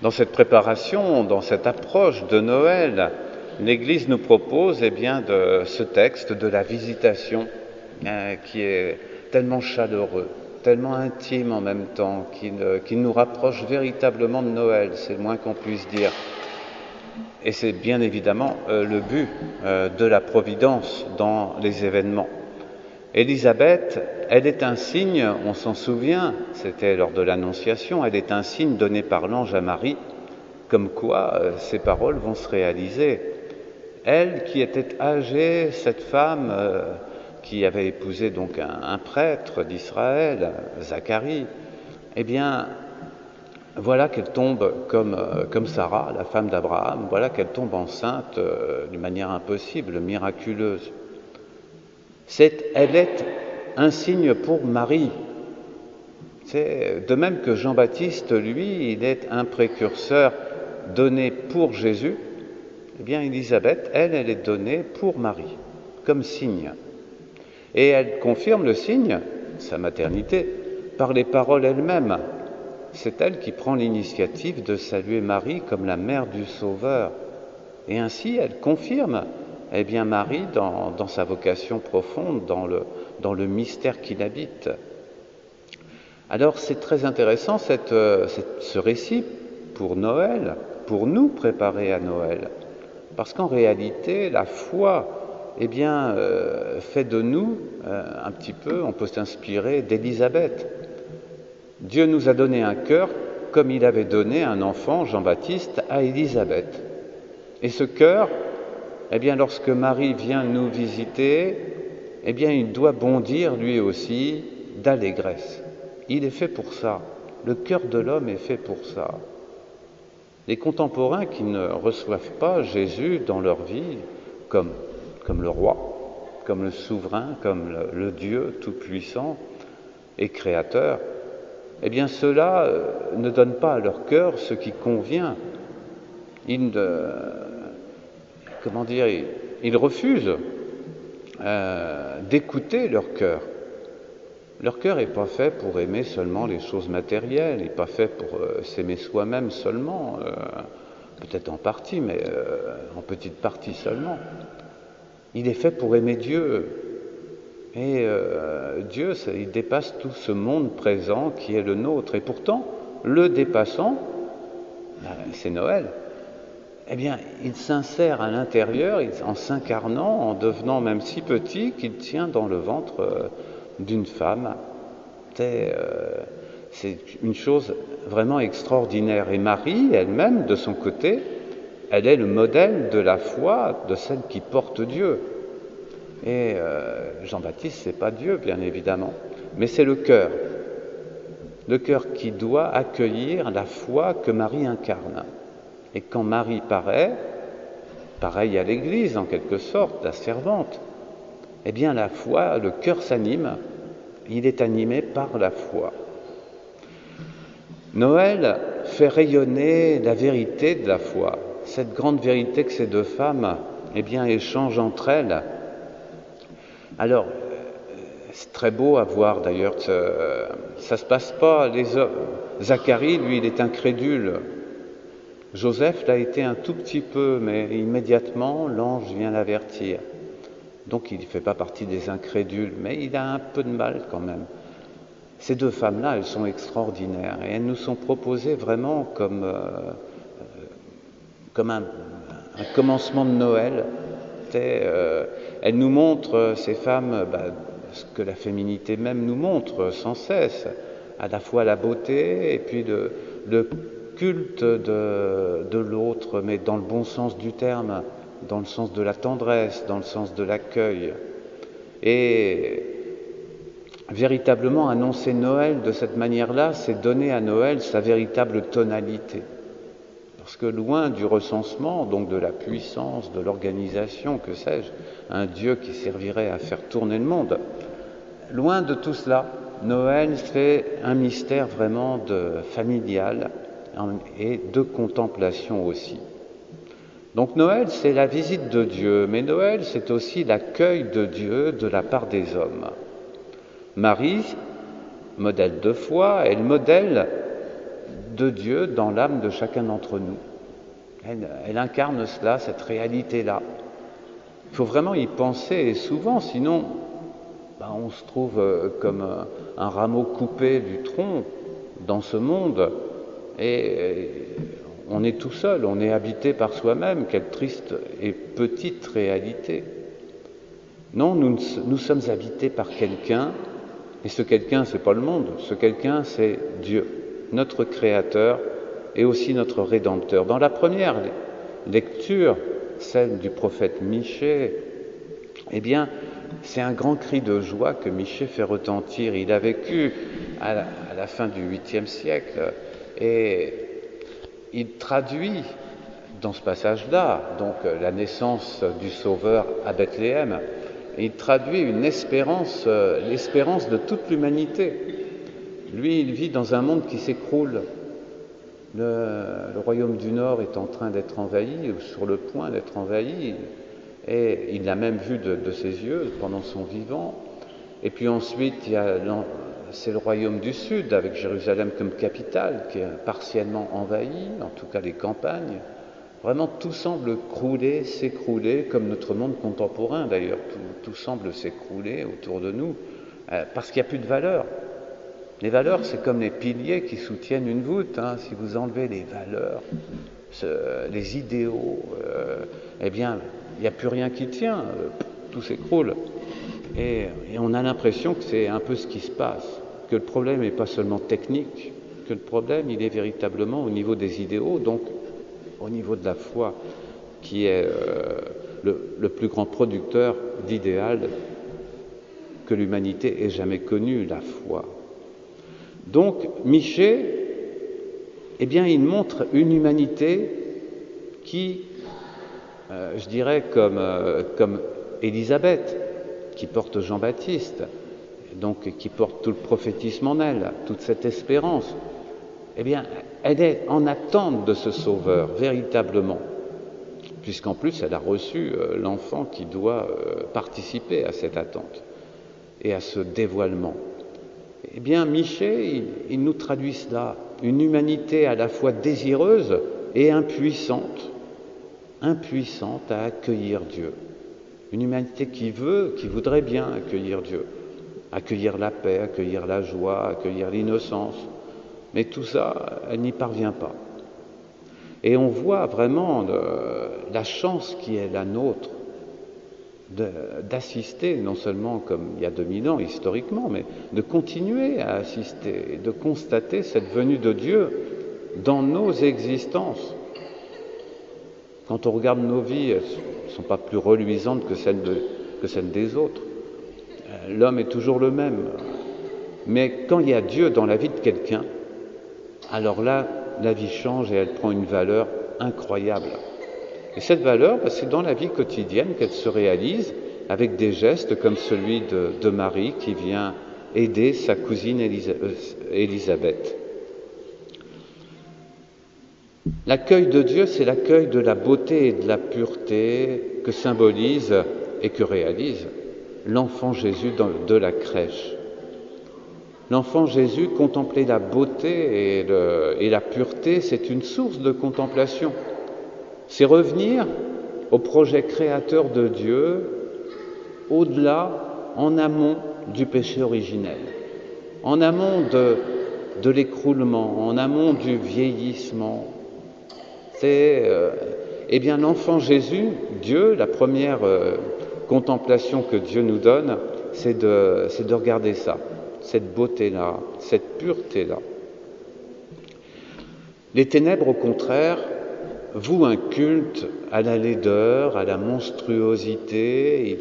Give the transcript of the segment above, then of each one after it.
Dans cette préparation, dans cette approche de Noël, l'Église nous propose de ce texte de la visitation qui est tellement chaleureux, tellement intime en même temps, qui nous rapproche véritablement de Noël, c'est le moins qu'on puisse dire. Et c'est bien évidemment le but de la providence dans les événements. Élisabeth, elle est un signe, on s'en souvient, c'était lors de l'Annonciation, elle est un signe donné par l'ange à Marie, comme quoi ces paroles vont se réaliser. Elle qui était âgée, cette femme qui avait épousé donc un prêtre d'Israël, Zacharie, voilà qu'elle tombe comme Sarah, la femme d'Abraham, voilà qu'elle tombe enceinte d'une manière impossible, miraculeuse. Elle est un signe pour Marie. C'est de même que Jean-Baptiste, lui, il est un précurseur donné pour Jésus. Élisabeth, elle est donnée pour Marie, comme signe. Et elle confirme le signe, sa maternité, par les paroles elles-mêmes. C'est elle qui prend l'initiative de saluer Marie comme la mère du Sauveur. Et ainsi, elle confirme Marie dans sa vocation profonde, dans le mystère qui l'habite. Alors c'est très intéressant ce récit pour Noël, pour nous préparer à Noël. Parce qu'en réalité, la foi fait de nous un petit peu, on peut s'inspirer d'Élisabeth. Dieu nous a donné un cœur comme il avait donné un enfant, Jean-Baptiste, à Élisabeth. Et ce cœur, lorsque Marie vient nous visiter, il doit bondir lui aussi d'allégresse. Il est fait pour ça. Le cœur de l'homme est fait pour ça. Les contemporains qui ne reçoivent pas Jésus dans leur vie comme le roi, comme le souverain, comme le Dieu tout-puissant et créateur, ceux-là ne donnent pas à leur cœur ce qui convient. Ils refusent d'écouter leur cœur. Leur cœur n'est pas fait pour aimer seulement les choses matérielles, il n'est pas fait pour s'aimer soi-même seulement, peut-être en partie, mais en petite partie seulement. Il est fait pour aimer Dieu. Et Dieu, il dépasse tout ce monde présent qui est le nôtre. Et pourtant, le dépassant, c'est Noël. Il s'insère à l'intérieur, en s'incarnant, en devenant même si petit qu'il tient dans le ventre d'une femme. C'est une chose vraiment extraordinaire. Et Marie, elle-même, de son côté, elle est le modèle de la foi de celle qui porte Dieu. Et Jean-Baptiste, c'est pas Dieu, bien évidemment, mais c'est le cœur qui doit accueillir la foi que Marie incarne. Et quand Marie paraît, pareil à l'Église en quelque sorte, la servante, la foi, le cœur s'anime, il est animé par la foi. Noël fait rayonner la vérité de la foi, cette grande vérité que ces deux femmes échangent entre elles. Alors, c'est très beau à voir d'ailleurs, ça se passe pas, Zacharie, lui, il est incrédule. Joseph l'a été un tout petit peu, mais immédiatement, l'ange vient l'avertir. Donc, il ne fait pas partie des incrédules, mais il a un peu de mal quand même. Ces deux femmes-là, elles sont extraordinaires et elles nous sont proposées vraiment comme un commencement de Noël. Elles nous montrent, ces femmes, ce que la féminité même nous montre sans cesse, à la fois la beauté et puis le culte de l'autre, mais dans le bon sens du terme, dans le sens de la tendresse, dans le sens de l'accueil. Et véritablement annoncer Noël de cette manière-là, c'est donner à Noël sa véritable tonalité. Parce que loin du recensement, donc de la puissance, de l'organisation, que sais-je, un Dieu qui servirait à faire tourner le monde, loin de tout cela, Noël fait un mystère vraiment familial et de contemplation aussi. Donc Noël, c'est la visite de Dieu, mais Noël, c'est aussi l'accueil de Dieu de la part des hommes. Marie, modèle de foi, est le modèle de Dieu dans l'âme de chacun d'entre nous. Elle incarne cela, cette réalité-là. Il faut vraiment y penser, et souvent, sinon, on se trouve comme un rameau coupé du tronc dans ce monde, et on est tout seul, on est habité par soi-même. Quelle triste et petite réalité. Non, nous sommes habités par quelqu'un, et ce quelqu'un, c'est pas le monde, ce quelqu'un, c'est Dieu, notre Créateur et aussi notre Rédempteur. Dans la première lecture, celle du prophète Michée, eh bien, c'est un grand cri de joie que Michée fait retentir. Il a vécu à la fin du 8e siècle, et il traduit dans ce passage-là, donc la naissance du Sauveur à Bethléem, il traduit une espérance, l'espérance de toute l'humanité. Lui, il vit dans un monde qui s'écroule. Le royaume du Nord est en train d'être envahi, ou sur le point d'être envahi, et il l'a même vu de ses yeux pendant son vivant. Et puis ensuite, c'est le royaume du Sud, avec Jérusalem comme capitale, qui est partiellement envahi, en tout cas les campagnes. Vraiment, tout semble s'écrouler, comme notre monde contemporain d'ailleurs. Tout semble s'écrouler autour de nous, parce qu'il n'y a plus de valeurs. Les valeurs, c'est comme les piliers qui soutiennent une voûte. Si vous enlevez les valeurs, les idéaux, eh bien, il n'y a plus rien qui tient, tout s'écroule. Et on a l'impression que c'est un peu ce qui se passe, que le problème n'est pas seulement technique, que le problème, il est véritablement au niveau des idéaux, donc au niveau de la foi, qui est le plus grand producteur d'idéal que l'humanité ait jamais connu, la foi. Donc, Michée, eh bien, il montre une humanité qui, je dirais, comme Élisabeth, qui porte Jean-Baptiste, donc qui porte tout le prophétisme en elle, toute cette espérance, eh bien, elle est en attente de ce Sauveur, véritablement, puisqu'en plus, elle a reçu l'enfant qui doit participer à cette attente et à ce dévoilement. Eh bien, Michée, il nous traduit cela, une humanité à la fois désireuse et impuissante à accueillir Dieu. Une humanité qui voudrait bien accueillir Dieu, accueillir la paix, accueillir la joie, accueillir l'innocence. Mais tout ça, elle n'y parvient pas. Et on voit vraiment la chance qui est la nôtre d'assister, non seulement comme il y a 2000 ans historiquement, mais de continuer à assister, de constater cette venue de Dieu dans nos existences. Quand on regarde nos vies, elles ne sont pas plus reluisantes que celles des autres. L'homme est toujours le même. Mais quand il y a Dieu dans la vie de quelqu'un, alors là, la vie change et elle prend une valeur incroyable. Et cette valeur, c'est dans la vie quotidienne qu'elle se réalise avec des gestes comme celui de Marie qui vient aider sa cousine Élisabeth. L'accueil de Dieu, c'est l'accueil de la beauté et de la pureté que symbolise et que réalise l'enfant Jésus de la crèche. L'enfant Jésus, contempler la beauté et la pureté, c'est une source de contemplation. C'est revenir au projet créateur de Dieu, au-delà, en amont du péché originel, en amont de l'écroulement, en amont du vieillissement. C'est, eh bien, l'enfant Jésus, Dieu, la première contemplation que Dieu nous donne, c'est de regarder ça, cette beauté-là, cette pureté-là. Les ténèbres, au contraire, vouent un culte à la laideur, à la monstruosité.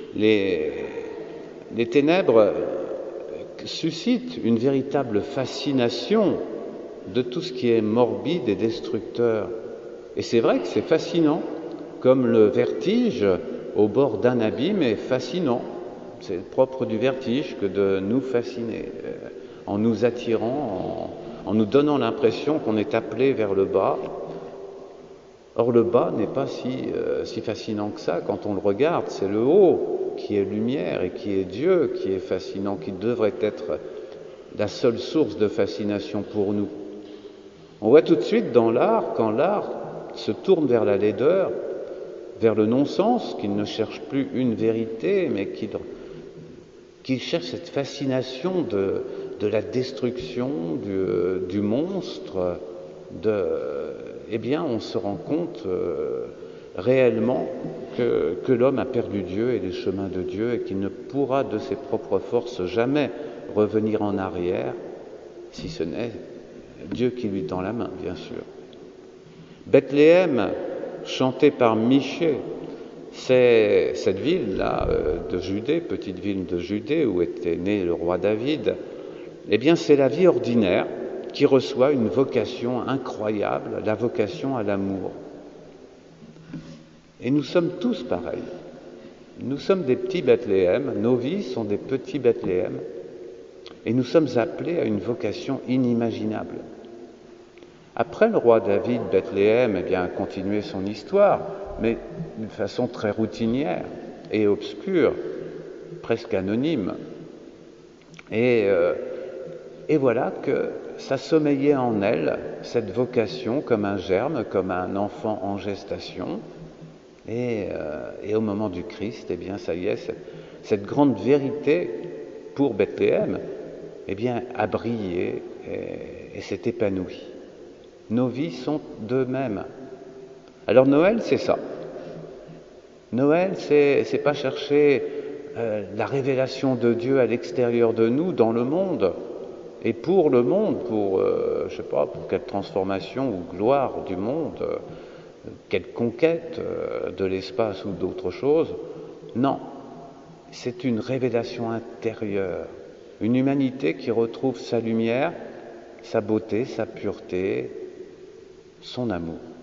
Les ténèbres suscitent une véritable fascination de tout ce qui est morbide et destructeur. Et c'est vrai que c'est fascinant, comme le vertige au bord d'un abîme est fascinant. C'est le propre du vertige que de nous fasciner, en nous attirant, en nous donnant l'impression qu'on est appelé vers le bas. Or, le bas n'est pas si fascinant que ça quand on le regarde. C'est le haut qui est lumière et qui est Dieu qui est fascinant, qui devrait être la seule source de fascination pour nous. On voit tout de suite dans l'art, quand l'art se tourne vers la laideur, vers le non-sens, qu'il ne cherche plus une vérité, mais qu'il cherche cette fascination de la destruction, du monstre, eh bien, on se rend compte réellement que l'homme a perdu Dieu et les chemins de Dieu et qu'il ne pourra de ses propres forces jamais revenir en arrière, si ce n'est Dieu qui lui tend la main, bien sûr. Bethléem, chantée par Michée, c'est cette ville-là de Judée, petite ville de Judée où était né le roi David. Eh bien, c'est la vie ordinaire qui reçoit une vocation incroyable, la vocation à l'amour. Et nous sommes tous pareils. Nous sommes des petits Bethléem, nos vies sont des petits Bethléem, et nous sommes appelés à une vocation inimaginable. Après le roi David, Bethléem, eh bien, a continué son histoire, mais d'une façon très routinière et obscure, presque anonyme. Et voilà que ça sommeillait en elle, cette vocation, comme un germe, comme un enfant en gestation. Et au moment du Christ, eh bien, ça y est, cette grande vérité pour Bethléem, eh bien, a brillé et s'est épanouie. Nos vies sont de même. Alors Noël, c'est ça. Noël, c'est pas chercher la révélation de Dieu à l'extérieur de nous, dans le monde, et pour le monde, pour, je sais pas, pour quelle transformation ou gloire du monde, quelle conquête de l'espace ou d'autre chose. Non, c'est une révélation intérieure, une humanité qui retrouve sa lumière, sa beauté, sa pureté, son amour.